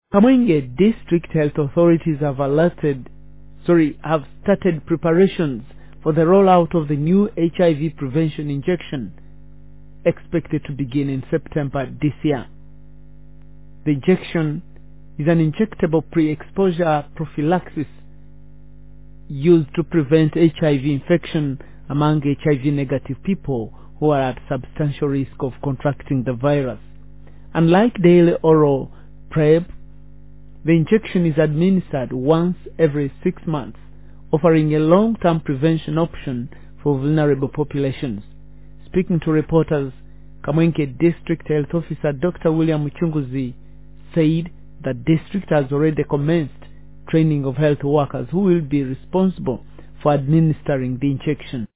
Kamwenge district health authorities have started preparations for the rollout of the new HIV prevention injection, expected to begin in September this year. The injection is an injectable pre-exposure prophylaxis used to prevent HIV infection among HIV-negative people who are at substantial risk of contracting the virus. Unlike daily oral PrEP, the injection is administered once every 6 months, offering a long-term prevention option for vulnerable populations. Speaking to reporters, Kamwenge District Health Officer Dr. William Muchunguzi said the district has already commenced training of health workers who will be responsible for administering the injection.